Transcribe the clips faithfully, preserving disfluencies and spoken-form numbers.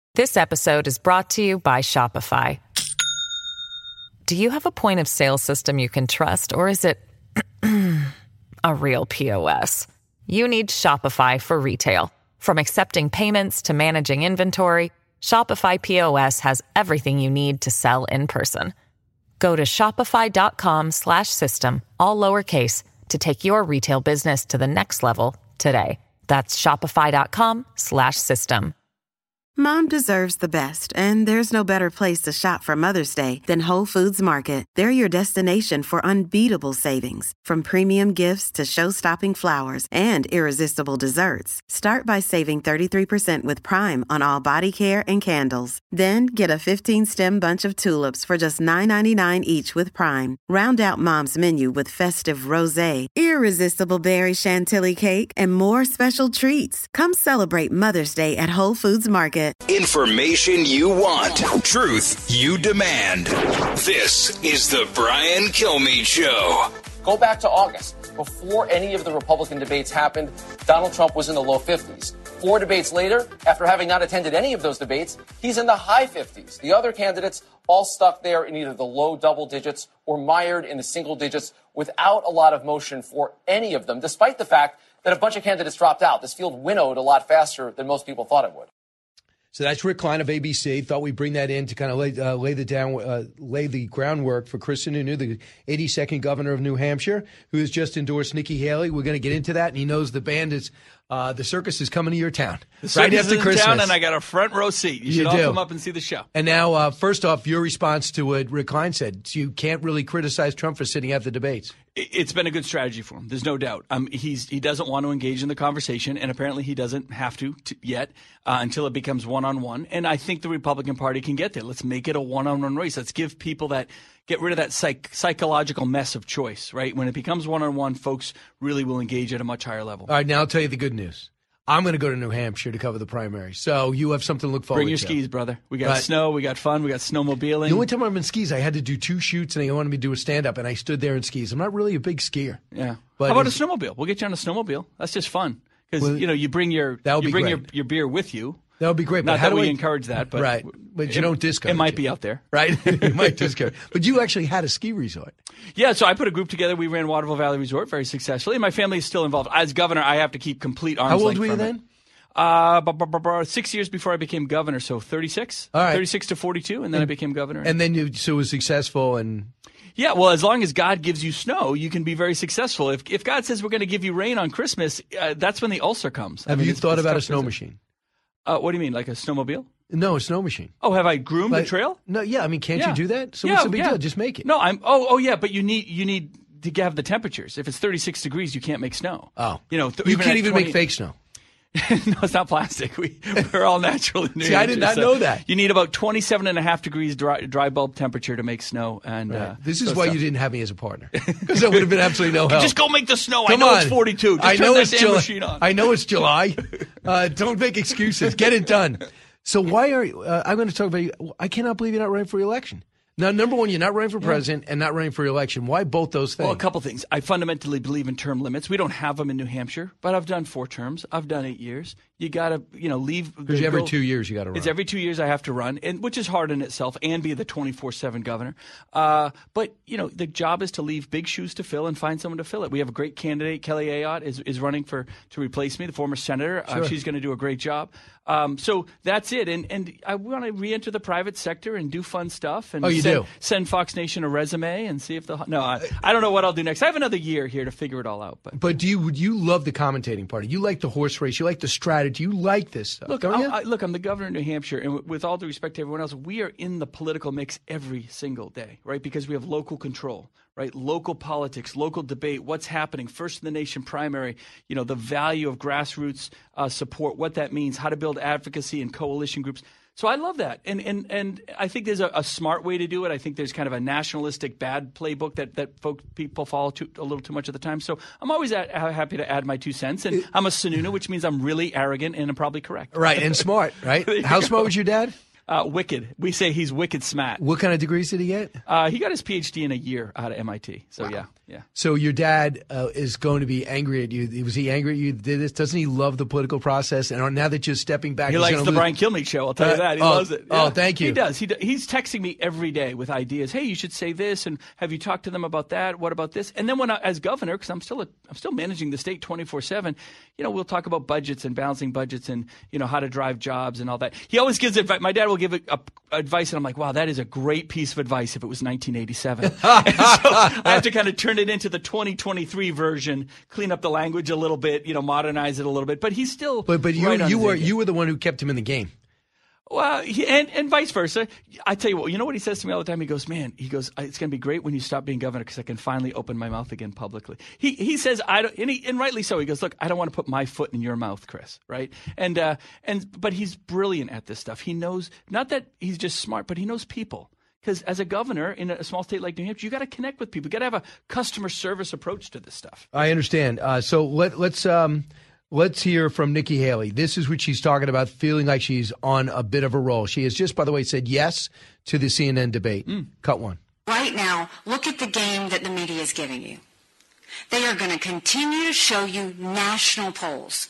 This episode is brought to you by Shopify. Do you have a point of sale system you can trust, or is it a real P O S? You need Shopify for retail. From accepting payments to managing inventory, Shopify P O S has everything you need to sell in person. Go to shopify.com slash system, all lowercase, to take your retail business to the next level today. That's shopify.com slash system. Mom deserves the best, and there's no better place to shop for Mother's Day than Whole Foods Market. They're your destination for unbeatable savings, from premium gifts to show-stopping flowers and irresistible desserts. Start by saving thirty-three percent with Prime on all body care and candles. Then get a fifteen-stem bunch of tulips for just nine ninety-nine each with Prime. Round out Mom's menu with festive rosé, irresistible berry chantilly cake, and more special treats. Come celebrate Mother's Day at Whole Foods Market. Information you want, truth you demand. This is the Brian Kilmeade Show. Go back to August. Before any of the Republican debates happened, Donald Trump was in the low fifties. Four debates later, after having not attended any of those debates, he's in the high fifties. The other candidates all stuck there in either the low double digits or mired in the single digits without a lot of motion for any of them, despite the fact that a bunch of candidates dropped out. This field winnowed a lot faster than most people thought it would. So that's Rick Klein of A B C. Thought we'd bring that in to kind of lay, uh, lay the down, uh, lay the groundwork for Chris Sununu, the eighty-second governor of New Hampshire, who has just endorsed Nikki Haley. We're going to get into that, and he knows the band is, uh, the circus is coming to your town right after is Christmas. In town, and I got a front row seat. You, you should all do. come up and see the show. And now, uh, first off, your response to what Rick Klein said: so you can't really criticize Trump for sitting out the debates. It's been a good strategy for him. There's no doubt. Um, he's he doesn't want to engage in the conversation, and apparently he doesn't have to, to yet uh, until it becomes one-on-one. And I think the Republican Party can get there. Let's make it a one-on-one race. Let's give people that get rid of that psych, psychological mess of choice. Right when it becomes one-on-one, folks really will engage at a much higher level. All right, now I'll tell you the good news. I'm going to go to New Hampshire to cover the primary. So you have something to look forward to. Bring your to. skis, brother. We got right. snow. We got fun. We got snowmobiling. The only time I'm in skis, I had to do two shoots, and they wanted me to do a stand-up, and I stood there in skis. I'm not really a big skier. Yeah. But how about a snowmobile? We'll get you on a snowmobile. That's just fun. Because, well, you know, you bring your you be bring great. your, your beer with you. That would be great. Not but how that do we I, encourage that, but right. But it, you don't discourage it. might it. be out there. Right? You might discourage. But you actually had a ski resort. Yeah, so I put a group together. We ran Waterville Valley Resort very successfully. And my family is still involved. As governor, I have to keep complete arm's length. How old were you from then? It. Uh, b- b- b- b- six years before I became governor, so thirty-six. All right. thirty-six to forty-two, and then and, I became governor. And then you so it was successful and yeah, well, as long as God gives you snow, you can be very successful. If if God says we're going to give you rain on Christmas, uh, that's when the ulcer comes. Have I mean, you it's, thought it's about a tough snow business. machine? Uh, what do you mean, like a snowmobile? No, a snow machine. Oh, have I groomed like, the trail? No, yeah. I mean, can't yeah. you do that? So yeah, what's the big yeah. deal? Just make it. No, I'm. Oh, oh, yeah. But you need you need to have the temperatures. If it's thirty-six degrees, you can't make snow. Oh, you know, th- you even can't at even twenty make fake snow. No, it's not plastic. We, we're all natural in New See, I did not so know that. You need about twenty-seven and a half degrees dry, dry bulb temperature to make snow. And Right. uh, This is so why stuff. you didn't have me as a partner. Because that would have been absolutely no help. Just go make the snow. Come I know on. it's forty-two. Just I turn know that it's damn July. machine on. I know it's July. Uh, don't make excuses. Get it done. So why are you, uh, I'm going to talk about you. I cannot believe you're not running for re-election. Now, number one, you're not running for president and not running for re-election. Why both those things? Well, a couple things. I fundamentally believe in term limits. We don't have them in New Hampshire, but I've done four terms. I've done eight years. You got to, you know, leave. Because every two years you got to run. It's every two years I have to run, and which is hard in itself, and be the twenty-four seven governor. Uh, but, you know, the job is to leave big shoes to fill and find someone to fill it. We have a great candidate. Kelly Ayotte is, is running for to replace me, the former senator. Sure. Uh, she's going to do a great job. Um, so that's it. And and I want to re-enter the private sector and do fun stuff. And Oh, you send, do? Send Fox Nation a resume and see if they'll. No, I, I don't know what I'll do next. I have another year here to figure it all out. But But do you you love the commentating part? You like the horse race. You like the strategy. You like this stuff. Look, don't I, you? I, look, I'm the governor of New Hampshire, and w- with all due respect to everyone else, we are in the political mix every single day, right? Because we have local control, right? Local politics, local debate, what's happening, first in the nation primary, you know, the value of grassroots uh, support, what that means, how to build advocacy and coalition groups. So I love that, and and and I think there's a, a smart way to do it. I think there's kind of a nationalistic bad playbook that that folk, people follow too, a little too much of the time. So I'm always at, happy to add my two cents, and I'm a Sununu, which means I'm really arrogant and I'm probably correct. Right, and smart, right? How smart was your dad? Uh, wicked. We say he's wicked smart. What kind of degrees did he get? Uh, he got his P H D in a year out of M I T. So, wow. yeah, yeah. So your dad uh, is going to be angry at you. Was he angry at you that did this? Doesn't he love the political process? And now that you're stepping back, he he's likes the lose- Brian Kilmeade show. I'll tell uh, you that. He oh, loves it. Yeah. Oh, thank you. He does. He do- He's texting me every day with ideas. Hey, you should say this, and have you talked to them about that? What about this? And then when I, as governor, because I'm still a, I'm still managing the state twenty-four seven, you know, we'll talk about budgets and balancing budgets and, you know, how to drive jobs and all that. He always gives advice. My dad will give a, a, advice, and I'm like, wow, that is a great piece of advice if it was nineteen eighty-seven. And so I have to kind of turn it into the twenty twenty-three version, clean up the language a little bit, you know, modernize it a little bit. But he's still But but you right on you his were A game. you were the one who kept him in the game. Well, he, and, and vice versa. I tell you what, you know what he says to me all the time? He goes, man, he goes, it's going to be great when you stop being governor because I can finally open my mouth again publicly. He he says, I don't, and, he, and rightly so. He goes, look, I don't want to put my foot in your mouth, Chris, right? And uh, and but he's brilliant at this stuff. He knows, not that he's just smart, but he knows people. Because as a governor in a small state like New Hampshire, you got to connect with people. You got to have a customer service approach to this stuff. I understand. Uh, so let let's. Um Let's hear from Nikki Haley. This is what she's talking about, feeling like she's on a bit of a roll. She has just, by the way, said yes to the C N N debate. Mm. Cut one. Right now, look at the game that the media is giving you. They are going to continue to show you national polls.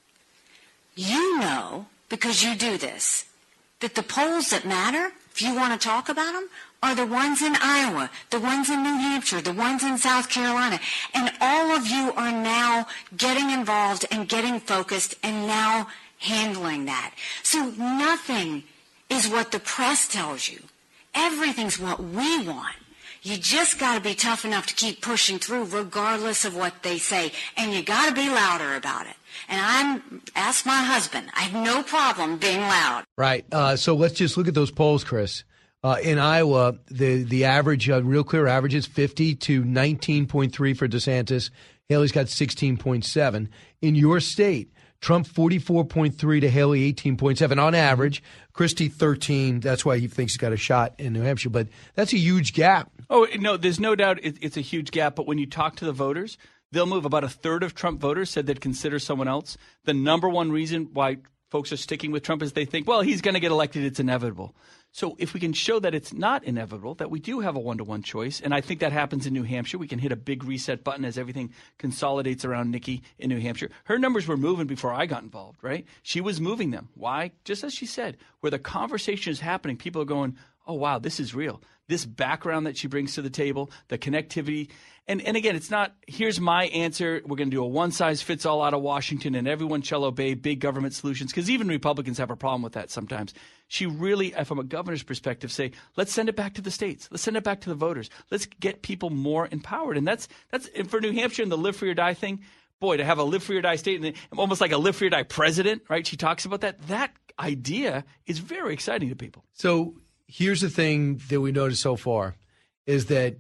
You know, because you do this, that the polls that matter, if you want to talk about them, are the ones in Iowa, the ones in New Hampshire, the ones in South Carolina. And all of you are now getting involved and getting focused and now handling that. So nothing is what the press tells you. Everything's what we want. You just got to be tough enough to keep pushing through regardless of what they say. And you got to be louder about it. And I'm, ask my husband, I have no problem being loud. Right. Uh, so let's just look at those polls, Chris. Uh, in Iowa, the the average, uh, real clear average is fifty to nineteen point three for DeSantis. Haley's got sixteen point seven. In your state, Trump forty-four point three to Haley eighteen point seven on average. Christie thirteen. That's why he thinks he's got a shot in New Hampshire. But that's a huge gap. Oh, no, there's no doubt it, it's a huge gap. But when you talk to the voters, they'll move. About a third of Trump voters said they'd consider someone else. The number one reason why folks are sticking with Trump is they think, well, he's going to get elected. It's inevitable. So if we can show that it's not inevitable, that we do have a one-to-one choice, and I think that happens in New Hampshire, we can hit a big reset button as everything consolidates around Nikki in New Hampshire. Her numbers were moving before I got involved, right? She was moving them. Why? Just as she said, where the conversation is happening, people are going, oh, wow, this is real. This background that she brings to the table, the connectivity. And, and again, it's not, here's my answer. We're going to do a one-size-fits-all out of Washington, and everyone shall obey big government solutions, because even Republicans have a problem with that sometimes. She really, from a governor's perspective, say, let's send it back to the states. Let's send it back to the voters. Let's get people more empowered. And that's, that's and for New Hampshire and the live free or die thing, boy, to have a live free or die state and almost like a live free or die president, right? She talks about that. That idea is very exciting to people. So here's the thing that we noticed so far is that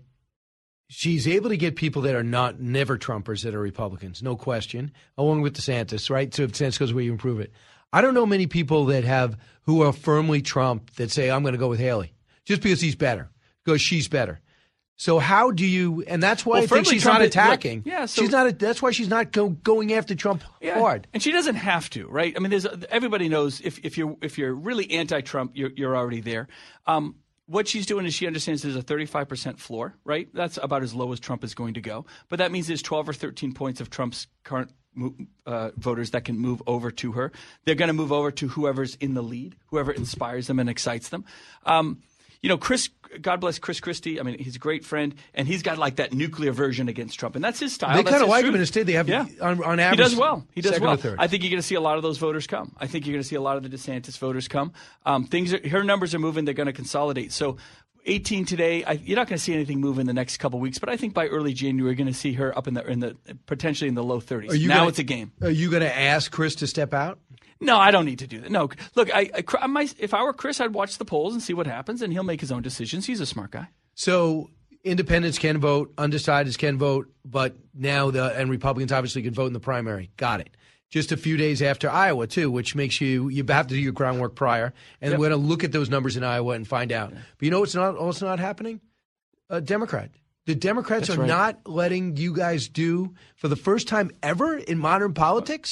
she's able to get people that are not never Trumpers that are Republicans, no question, along with DeSantis, right? So if DeSantis goes where you improve it. I don't know many people that have who are firmly Trump that say, I'm going to go with Haley just because he's better, because she's better. So how do you, and that's why well, I think she's Trump not is, attacking. Yeah, so, she's not. That's why she's not go, going after Trump yeah, hard. And she doesn't have to, right? I mean, there's everybody knows if, if you're if you're really anti-Trump, you're you're already there. Um, what she's doing is she understands there's a thirty-five percent floor, right? That's about as low as Trump is going to go. But that means there's twelve or thirteen points of Trump's current uh, voters that can move over to her. They're going to move over to whoever's in the lead, whoever inspires them and excites them. Um, You know, Chris, God bless Chris Christie. I mean, he's a great friend, and he's got like that nuclear version against Trump, and that's his style. They kind kind of like him in the state. They have, yeah. on, on average, he does well. He does well. Third. I think you're going to see a lot of those voters come. I think you're going to see a lot of the DeSantis voters come. Um, things are, her numbers are moving. They're going to consolidate. So eighteen today. I, you're not going to see anything move in the next couple of weeks, but I think by early January, you're going to see her up in the in the potentially in the low thirties. Now gonna, it's a game. Are you going to ask Chris to step out? No, I don't need to do that. No, look, I, I, I might, if I were Chris, I'd watch the polls and see what happens, and he'll make his own decisions. He's a smart guy. So independents can vote, undecideds can vote, but now the and Republicans obviously can vote in the primary. Got it. Just a few days after Iowa, too, which makes you you have to do your groundwork prior, and yep. we're going to look at those numbers in Iowa and find out. Yeah. But you know what's not also not happening? A Democrat. The Democrats That's are right. not letting you guys do, for the first time ever in modern politics,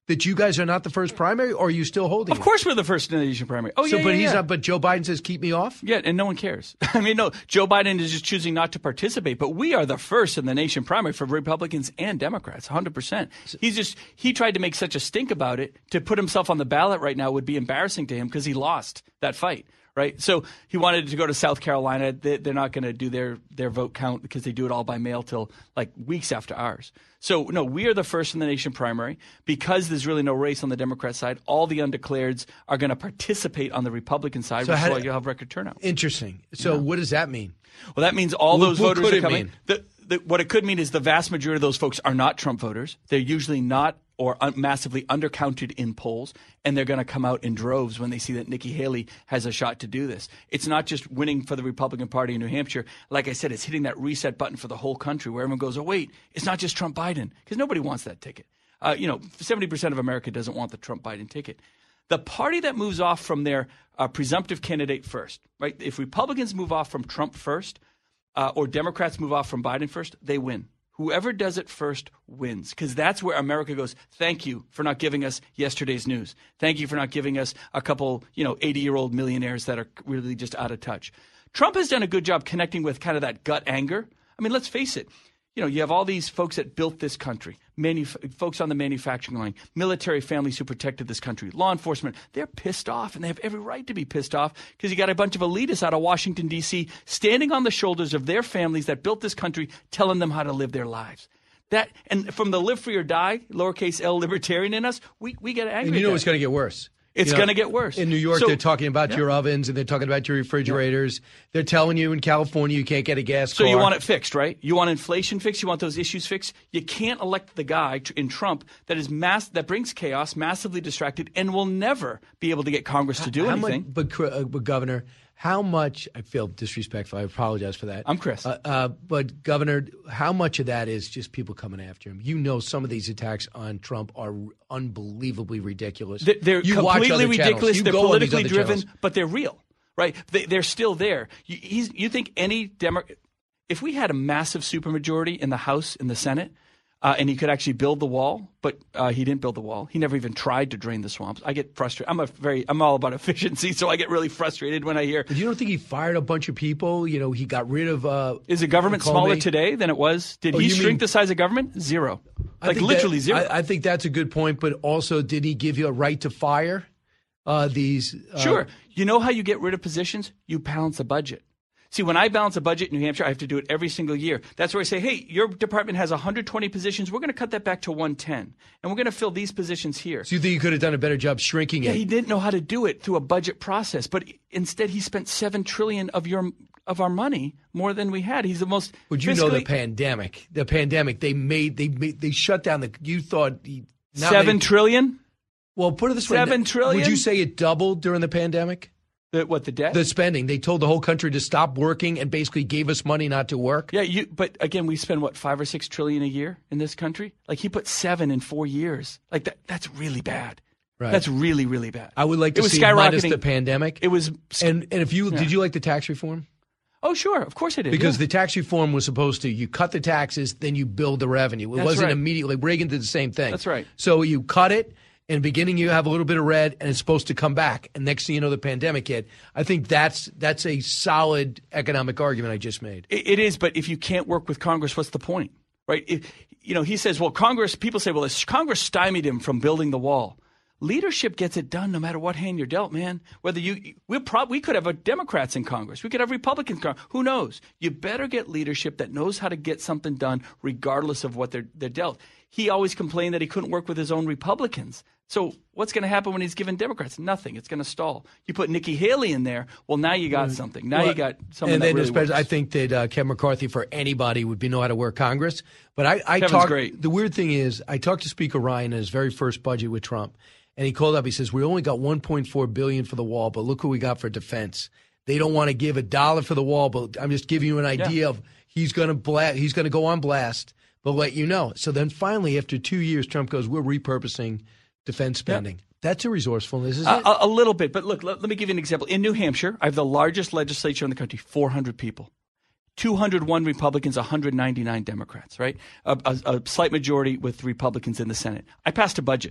that you guys are not the first primary, or are you still holding Of it? course we're the first in the nation primary. Oh, so, yeah, but yeah, he's yeah. not. But Joe Biden says keep me off. Yeah, and no one cares. I mean, no, Joe Biden is just choosing not to participate, but we are the first in the nation primary for Republicans and Democrats, one hundred percent. He's just, he tried to make such a stink about it. To put himself on the ballot right now would be embarrassing to him because he lost that fight. Right. So he wanted to go to South Carolina. They, they're not going to do their, their vote count because they do it all by mail till like weeks after ours. So, no, we are the first in the nation primary. Because there's really no race on the Democrat side, all the undeclareds are going to participate on the Republican side, So which how is why do- you'll have record turnout. Interesting. So Yeah. what does that mean? Well, that means all What- those what voters could are it coming. mean? The, the, what it could mean is the vast majority of those folks are not Trump voters. They're usually not or un- massively undercounted in polls, and they're going to come out in droves when they see that Nikki Haley has a shot to do this. It's not just winning for the Republican Party in New Hampshire. Like I said, it's hitting that reset button for the whole country where everyone goes, oh, wait, it's not just Trump Biden, because nobody wants that ticket. Uh, you know, seventy percent of America doesn't want the Trump Biden ticket. The party that moves off from their uh, presumptive candidate first, right? If Republicans move off from Trump first, uh, or Democrats move off from Biden first, they win. Whoever does it first wins, because that's where America goes, thank you for not giving us yesterday's news. Thank you for not giving us a couple, you know, eighty-year-old millionaires that are really just out of touch. Trump has done a good job connecting with kind of that gut anger. I mean, let's face it. You know, you have all these folks that built this country, manuf- folks on the manufacturing line, military families who protected this country, law enforcement. They're pissed off, and they have every right to be pissed off because you got a bunch of elitists out of Washington, D C, standing on the shoulders of their families that built this country, telling them how to live their lives. That and from the live free or die, lowercase l libertarian in us, we, we get angry. And you know at it's that. going to get worse. It's You know, going to get worse. In New York, So- they're talking about Yeah. your ovens and they're talking about your refrigerators. They're telling you in California you can't get a gas So car. you want it fixed, right? You want inflation fixed. You want those issues fixed. You can't elect the guy tr- in Trump that is mass that brings chaos, massively distracted, and will never be able to get Congress to do How anything. Much, but, uh, but Governor, how much? I feel disrespectful. I apologize for that. I'm Chris. Uh, uh, but Governor, how much of that is just people coming after him? You know, some of these attacks on Trump are unbelievably ridiculous. They're, they're you watch completely other channels. ridiculous. You They're go on these politically other driven, channels. but they're real, right? They, they're still there. You, he's, you think any Democrat, if we had a massive supermajority in the House, in the Senate, uh, and he could actually build the wall, but uh, he didn't build the wall. He never even tried to drain the swamps. I get frustrated. I'm a very, I'm all about efficiency, so I get really frustrated when I hear. But you don't think he fired a bunch of people? You know, he got rid of. Uh, Is the government Comey. smaller today than it was? Did Oh, he you shrink mean- the size of government? Zero. I Like think literally that- zero. I, I think that's a good point. But also, did he give you a right to fire uh, these? Uh, Sure. You know how you get rid of positions? You balance a budget. See, when I balance a budget in New Hampshire, I have to do it every single year. That's where I say, hey, your department has one hundred twenty positions. We're going to cut that back to one ten. And we're going to fill these positions here. So you think he could have done a better job shrinking Yeah, it? he didn't know how to do it through a budget process. But instead, he spent seven trillion dollars of your of our money more than we had. He's the most Would you know the fiscally- pandemic? The pandemic. They made. They made. They shut down the. You thought he, now Seven they- trillion? Well, put it this way. Seven trillion? Would you say it doubled during the pandemic? The, what, the debt? The spending. They told the whole country to stop working and basically gave us money not to work. Yeah, you. But again, we spend what five or six trillion a year in this country. Like he put seven in four years. Like that. That's really bad. Right. That's really really bad. I would like to it was see it minus skyrocketing. the pandemic. It was. and and if you Yeah. did you like the tax reform? Oh sure, of course I did. Because yeah. the tax reform was supposed to you cut the taxes, then you build the revenue. It That's wasn't right. immediately. Reagan did the same thing. That's right. So you cut it. In the beginning, you have a little bit of red, and it's supposed to come back. And next thing you know, the pandemic hit. I think that's that's a solid economic argument I just made. It, it is, but if you can't work with Congress, what's the point, right? If, you know, he says, well, Congress. People say, well, Congress stymied him from building the wall. Leadership gets it done no matter what hand you're dealt, man. Whether you, we prob- we could have a Democrats in Congress, we could have Republicans in Congress. Who knows? You better get leadership that knows how to get something done, regardless of what they're they're dealt. He always complained that he couldn't work with his own Republicans. So what's going to happen when he's given Democrats? Nothing. It's going to stall. You put Nikki Haley in there. Well, now you got something. Now Well, you got something and that then really especially, works. I think that uh, Kevin McCarthy for anybody would be know how to work Congress. But I, I Kevin's talked. great. The weird thing is, I talked to Speaker Ryan in his very first budget with Trump, and he called up. He says, "We only got one point four billion dollars for the wall, but look what we got for defense. They don't want to give a dollar for the wall, but I'm just giving you an idea Yeah. of he's going to bla- he's going to go on blast, but let you know." So then finally, after two years, Trump goes, "We're repurposing defense spending." That's a resourcefulness, isn't it? A, a little bit, but look, let, let me give you an example. In New Hampshire, I have the largest legislature in the country, four hundred people. two hundred one Republicans, one hundred ninety-nine Democrats, right? A, a, a slight majority with Republicans in the Senate. I passed a budget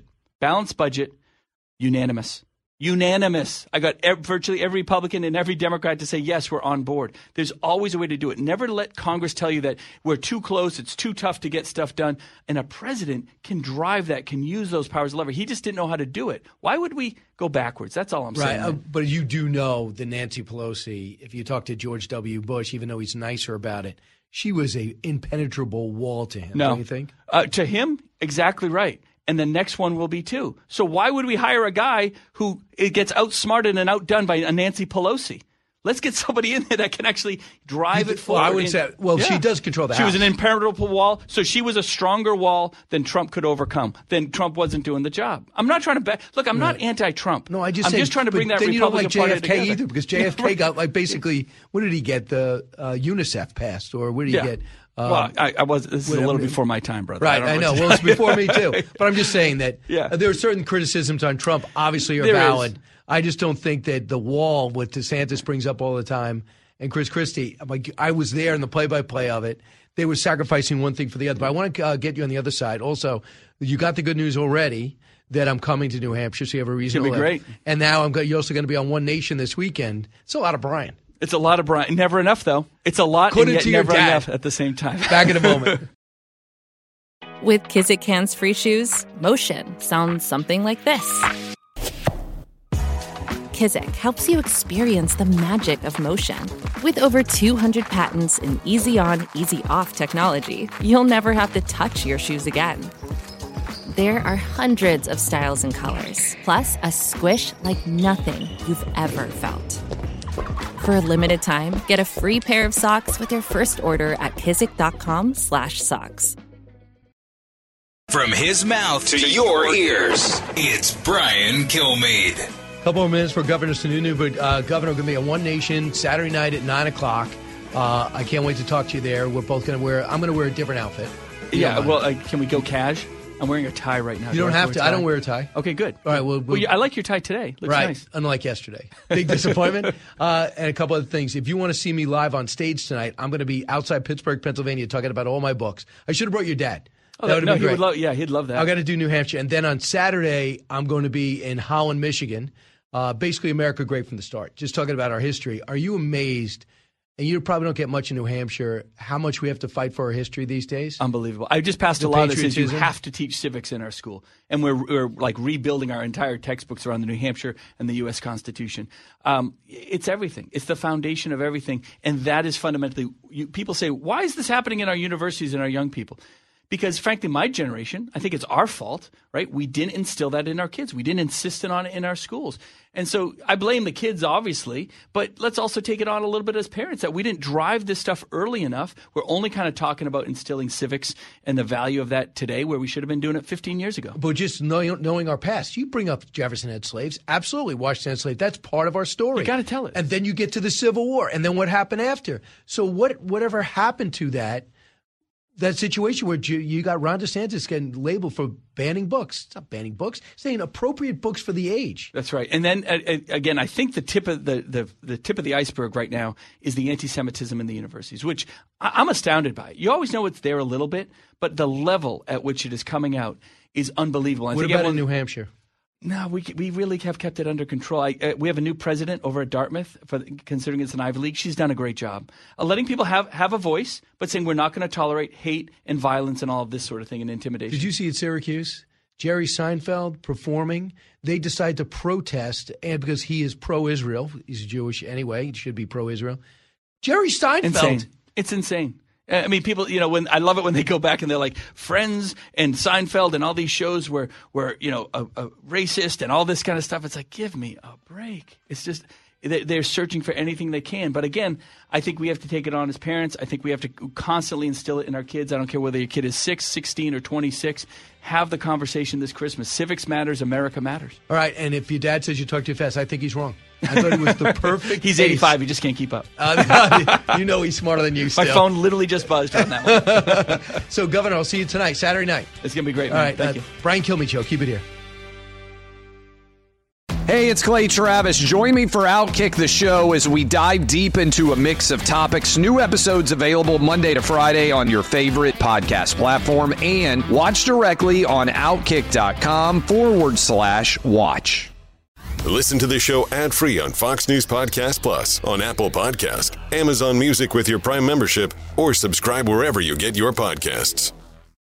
Balanced budget, unanimous. Unanimous. I got ev- virtually every Republican and every Democrat to say, yes, we're on board. There's always a way to do it. Never let Congress tell you that we're too close, it's too tough to get stuff done. And a president can drive that, can use those powers of lever. He just didn't know how to do it. Why would we go backwards? That's all I'm right, saying. Right, uh, but you do know that Nancy Pelosi, if you talk to George W. Bush, even though he's nicer about it, she was a impenetrable wall to him, no. don't you think? Uh, to him, exactly right. And the next one will be too. So why would we hire a guy who gets outsmarted and outdone by a Nancy Pelosi? Let's get somebody in there that can actually drive it forward. Well, I would say, well, yeah. she does control the she House. She was an impenetrable wall, so she was a stronger wall than Trump could overcome. Then Trump wasn't doing the job. I'm not trying to bet. Look, I'm right. not anti-Trump. No, I just I'm say, just trying to bring that then Republican you don't like Party J F K together. either, because J F K got like basically, what did he get? The uh, UNICEF passed, or what did he yeah. get? Um, well, I, I was. This is a little before my time, brother. Right, I, I know. Well, it's before me too. But I'm just saying that yeah. uh, there are certain criticisms on Trump, obviously, are there valid. Is. I just don't think that the wall, what DeSantis brings up all the time, and Chris Christie, like, I was there in the play-by-play of it. They were sacrificing one thing for the other. But I want to uh, get you on the other side. Also, you got the good news already that I'm coming to New Hampshire, so you have a reason to live. Great. And now I'm go- you're also going to be on One Nation this weekend. It's a lot of Brian. It's a lot of Brian. Never enough, though. It's a lot Couldn't and yet to your never dad. enough at the same time. Back in a moment. With Kizik hands-free shoes, motion sounds something like this. Kizik helps you experience the magic of motion. With over two hundred patents and easy-on, easy-off technology, you'll never have to touch your shoes again. There are hundreds of styles and colors, plus a squish like nothing you've ever felt. For a limited time, get a free pair of socks with your first order at kizik.com slash socks. From his mouth to your ears, it's Brian Kilmeade. A couple more minutes for Governor Sununu, but uh, Governor going to be at One Nation Saturday night at nine o'clock. Uh, I can't wait to talk to you there. We're both going to wear, I'm going to wear a different outfit. Yeah, well, uh, can we go cash? I'm wearing a tie right now. You don't have to. I don't wear a tie. Okay, good. All right, well, well yeah, I like your tie today. Looks right, nice. Unlike yesterday. Big disappointment. uh, and a couple other things. If you want to see me live on stage tonight, I'm going to be outside Pittsburgh, Pennsylvania, talking about all my books. I should have brought your dad. Oh, that would no, have been he great. would love. Yeah, he'd love that. I got to do New Hampshire, and then on Saturday, I'm going to be in Holland, Michigan. Uh, basically, America Great from the Start. Just talking about our history. Are you amazed? And you probably don't get much in New Hampshire, how much we have to fight for our history these days? Unbelievable. I just passed The a law that says you patriotism. have to teach civics in our school. And we're, we're like rebuilding our entire textbooks around the New Hampshire and the U S Constitution. Um, it's everything. It's the foundation of everything. And that is fundamentally you, – people say, why is this happening in our universities and our young people? Because, frankly, my generation, I think it's our fault, right? We didn't instill that in our kids. We didn't insist on it in our schools. And so I blame the kids, obviously, but let's also take it on a little bit as parents that we didn't drive this stuff early enough. We're only kind of talking about instilling civics and the value of that today where we should have been doing it fifteen years ago. But just knowing, knowing our past, you bring up Jefferson had slaves. Absolutely, Washington had slaves. That's part of our story. You got to tell it. And then you get to the Civil War, and then what happened after? So what? whatever happened to that? That situation where you, you got Ron DeSantis getting labeled for banning books. It's not banning books. It's saying appropriate books for the age. That's right. And then uh, again, I think the tip of the, the the tip of the iceberg right now is the anti-Semitism in the universities, which I, I'm astounded by. You always know it's there a little bit, but the level at which it is coming out is unbelievable. I What think about everyone, in New Hampshire? No, we we really have kept it under control. I, uh, we have a new president over at Dartmouth, for, considering it's an Ivy League. She's done a great job of letting people have, have a voice, but saying we're not going to tolerate hate and violence and all of this sort of thing and intimidation. Did you see at Syracuse? Jerry Seinfeld performing. They decide to protest, and because he is pro-Israel, he's Jewish anyway, he should be pro-Israel. Jerry Seinfeld. Insane. It's insane. I mean, people, you know, when I love it when they go back and they're like Friends and Seinfeld and all these shows where, where you know, a, a racist and all this kind of stuff. It's like, give me a break. It's just they're searching for anything they can. But again, I think we have to take it on as parents. I think we have to constantly instill it in our kids. I don't care whether your kid is six, sixteen, or twenty-six. Have the conversation this Christmas. Civics matters. America matters. All right. And if your dad says you talk too fast, I think he's wrong. I thought he was the perfect He's pace. eighty-five. He just can't keep up. Uh, you know he's smarter than you still. My phone literally just buzzed on that one. So, Governor, I'll see you tonight, Saturday night. It's going to be great, All man. right. Thank uh, you. Brian Kilmeade Show. Keep it here. Hey, it's Clay Travis. Join me for Outkick the Show as we dive deep into a mix of topics. New episodes available Monday to Friday on your favorite podcast platform, and watch directly on outkick.com forward slash watch. Listen to the show ad-free on Fox News Podcast Plus, on Apple Podcast, Amazon Music with your Prime membership, or subscribe wherever you get your podcasts.